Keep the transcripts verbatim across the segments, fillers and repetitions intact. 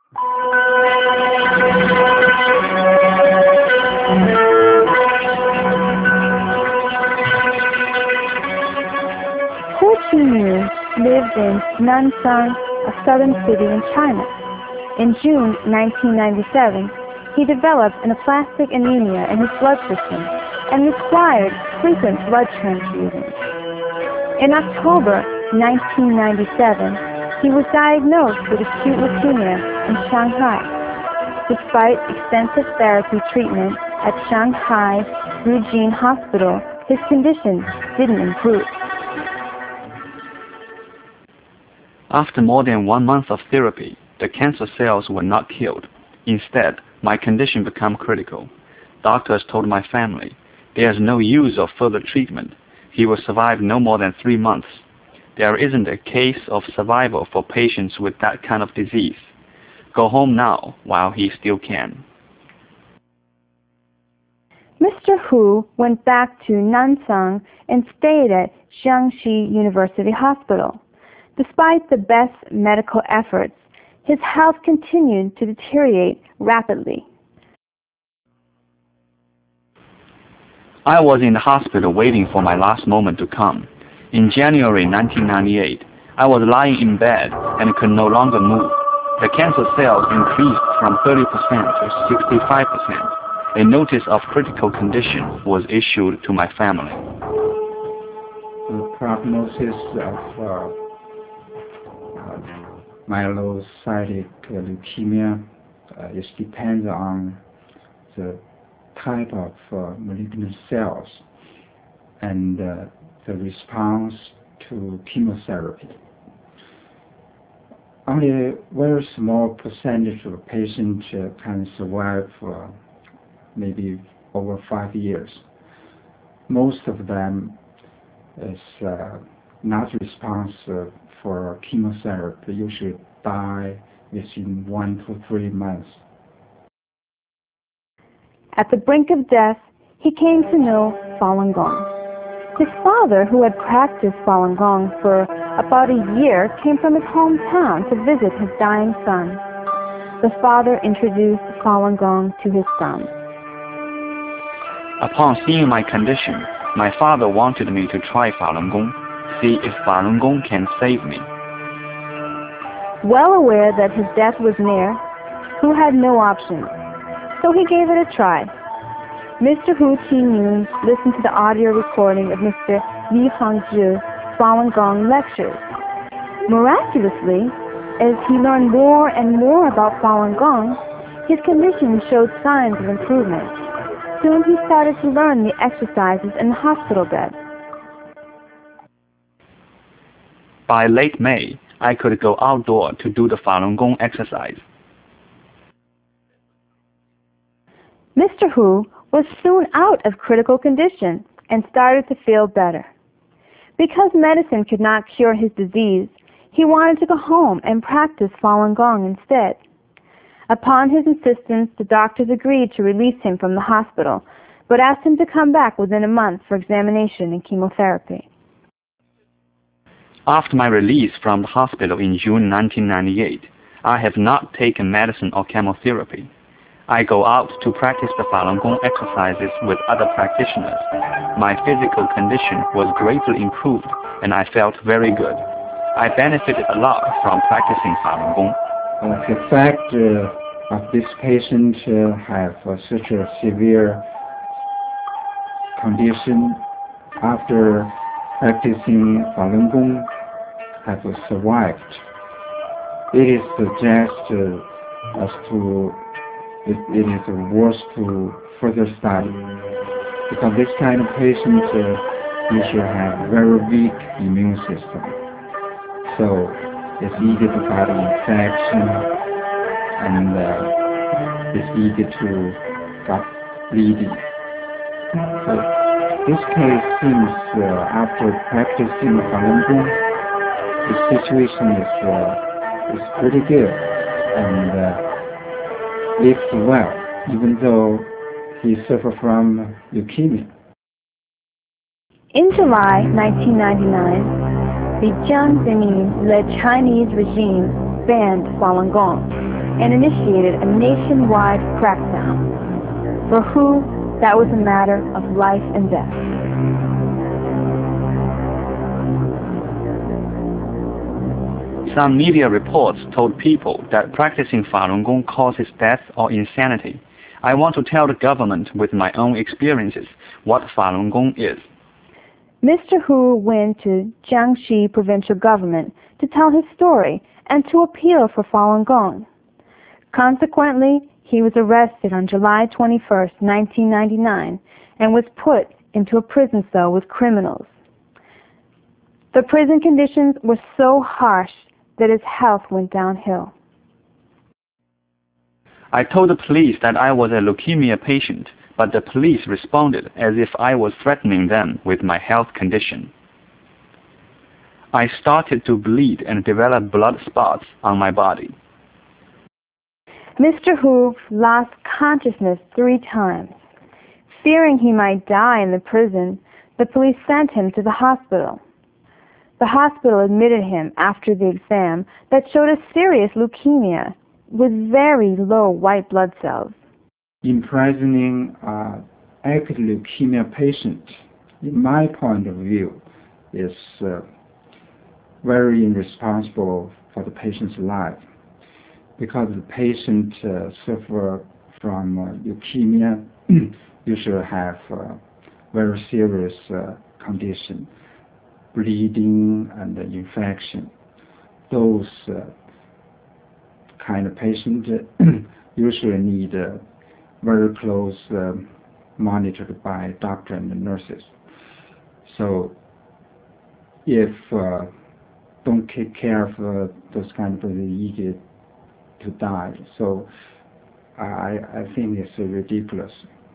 Hu Qingyun lived in Nanshan, a southern city in China. In June nineteen ninety-seven, he developed anaplastic anemia in his blood system and required frequent blood transfusions. In October nineteen ninety-seven, he was diagnosed with acute leukemia in Shanghai. Despite extensive therapy treatment at Shanghai Rujin Hospital, his condition didn't improve. After more than one month of therapy, the cancer cells were not killed. Instead, my condition became critical. Doctors told my family, there is no use of further treatment. He will survive no more than three months. There isn't a case of survival for patients with that kind of disease. Go home now while he still can. Mister Hu went back to Nanshan and stayed at Jiangxi University Hospital. Despite the best medical efforts, his health continued to deteriorate rapidly. I was in the hospital waiting for my last moment to come. In January nineteen ninety-eight, I was lying in bed and could no longer move. The cancer cells increased from thirty percent to sixty-five percent. A notice of critical condition was issued to my family. The prognosis of uh, uh, myelocytic leukemia uh, is depends on the type of uh, malignant cells and uh, the response to chemotherapy. Only a very small percentage of patients uh, can survive uh, maybe over five years. Most of them is uh, not responsive for chemotherapy, usually die within one to three months. At the brink of death, he came to know Falun Gong. His father, who had practiced Falun Gong for about a year, came from his hometown to visit his dying son. The father introduced Falun Gong to his son. Upon seeing my condition, my father wanted me to try Falun Gong, see if Falun Gong can save me. Well aware that his death was near, Hu had no option, so he gave it a try. Mister Hu Qingyun listened to the audio recording of Mister Li Hongzhi's Falun Gong lectures. Miraculously, as he learned more and more about Falun Gong, his condition showed signs of improvement. Soon he started to learn the exercises in the hospital bed. By late May, I could go outdoor to do the Falun Gong exercise. Mister Hu was soon out of critical condition and started to feel better. Because medicine could not cure his disease, he wanted to go home and practice Falun Gong instead. Upon his insistence, the doctors agreed to release him from the hospital, but asked him to come back within a month for examination and chemotherapy. After my release from the hospital in June nineteen ninety-eight, I have not taken medicine or chemotherapy. I go out to practice the Falun Gong exercises with other practitioners. My physical condition was greatly improved and I felt very good. I benefited a lot from practicing Falun Gong. Uh, the fact uh, of this patient uh, have uh, such a severe condition after practicing Falun Gong have survived. It is suggests uh, us to it, it is worth to further study because this kind of patient uh, usually have very weak immune system, so it's easy to get infection and uh, it's easy to get bleeding. So this case seems uh, after practicing Falun Gong, the situation is uh, is pretty good and uh, lives well, even though he suffered from leukemia. In July nineteen ninety-nine, the Jiang Zemin-led Chinese regime banned Falun Gong. and initiated a nationwide crackdown. For Hu, that was a matter of life and death. Some media reports told people that practicing Falun Gong causes death or insanity. I want to tell the government with my own experiences what Falun Gong is. Mister Hu went to Jiangxi provincial government to tell his story and to appeal for Falun Gong. Consequently, he was arrested on July twenty-first, nineteen ninety-nine, and was put into a prison cell with criminals. The prison conditions were so harsh that his health went downhill. I told the police that I was a leukemia patient, but the police responded as if I was threatening them with my health condition. I started to bleed and develop blood spots on my body. Mister Hu lost consciousness three times. Fearing he might die in the prison, the police sent him to the hospital. The hospital admitted him after the exam that showed a serious leukemia with very low white blood cells. Imprisoning an acute leukemia patient, in my point of view, is uh, very irresponsible for the patient's life, because the patient uh, suffer from uh, leukemia usually have uh, very serious uh, condition, bleeding and uh, infection. Those uh, kind of patients uh, usually need uh, very close uh, monitored by doctor and nurses. So if uh, don't take care of uh, those kind of people, easy to die. So I, I think it's uh, ridiculous.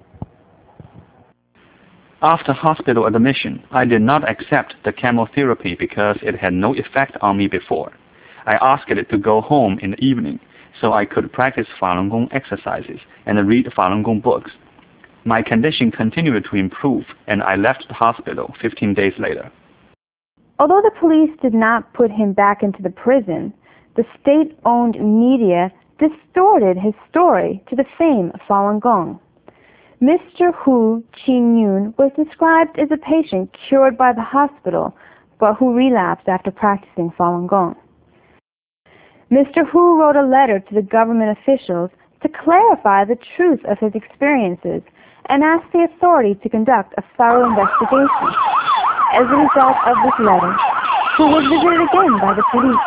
After hospital admission, I did not accept the chemotherapy because it had no effect on me before. I asked it to go home in the evening so I could practice Falun Gong exercises and read Falun Gong books. My condition continued to improve, and I left the hospital fifteen days later. Although the police did not put him back into the prison, the state-owned media distorted his story to the fame of Falun Gong. Mister Hu Qingyun was described as a patient cured by the hospital, but who relapsed after practicing Falun Gong. Mister Hu wrote a letter to the government officials to clarify the truth of his experiences and asked the authority to conduct a thorough investigation. As a result of this letter, Hu was visited again by the police.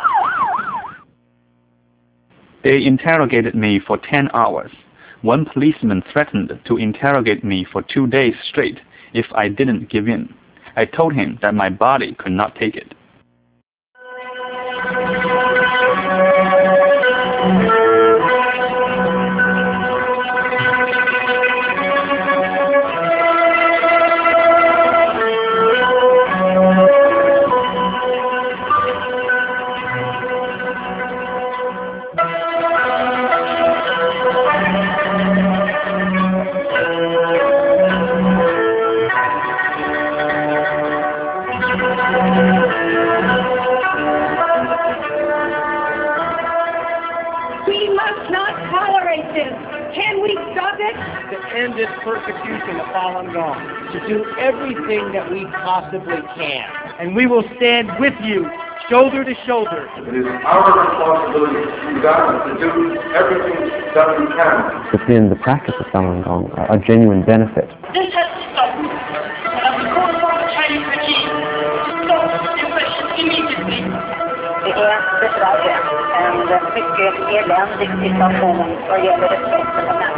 They interrogated me for ten hours. One policeman threatened to interrogate me for two days straight if I didn't give in. I told him that my body could not take it. End this persecution of Falun Gong, to do everything that we possibly can. And we will stand with you, shoulder to shoulder. It is our responsibility to government to do everything that we can. Within the practice of Falun Gong, a genuine benefit. This has to stop. And we call upon the Chinese regime to stop repression immediately. Det är besvärligt, en mycket eländig situation vad gäller respekten av människor.